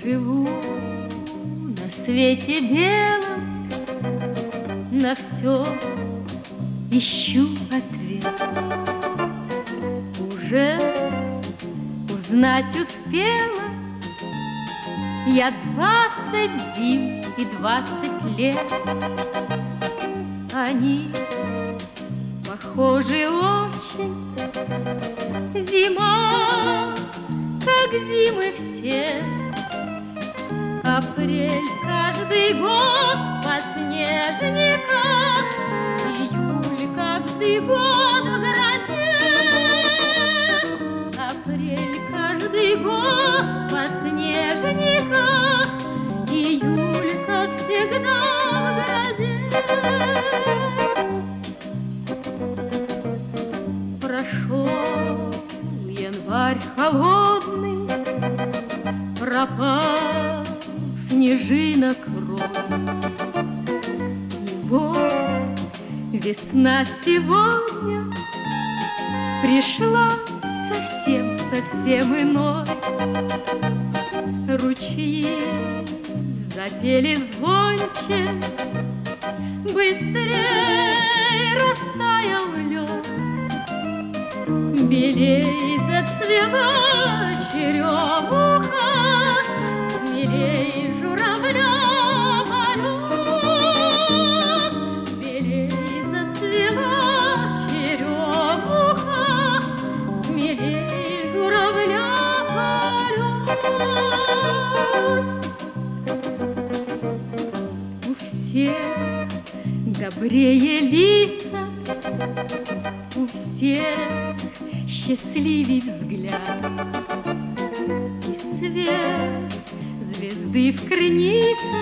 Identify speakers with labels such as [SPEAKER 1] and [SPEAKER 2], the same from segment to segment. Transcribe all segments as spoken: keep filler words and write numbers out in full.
[SPEAKER 1] Живу на свете белом, на все ищу ответ. Уже узнать успела я двадцать зим и двадцать лет. Они похожи очень. Зима, как зимы все. Апрель каждый год подснежника, июль каждый год в грозе. Апрель каждый год подснежника, июль, как всегда, в грозе. Прошел январь холодный, пропал снежинок рой. И вот весна сегодня пришла совсем-совсем иной. Ручьи запели звонче, быстрей растаял лед, белей зацвела черемуха, смелей журавля полет. Белей зацвела черемуха, смелей журавля полет. У всех добрее лица, у всех счастливей взгляд, и свет звезды в крнице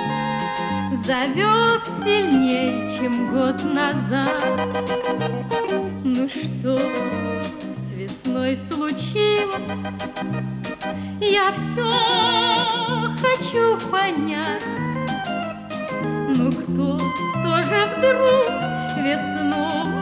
[SPEAKER 1] зовет сильней, чем год назад. Ну что с весной случилось, я все хочу понять. Ну кто, кто же вдруг весну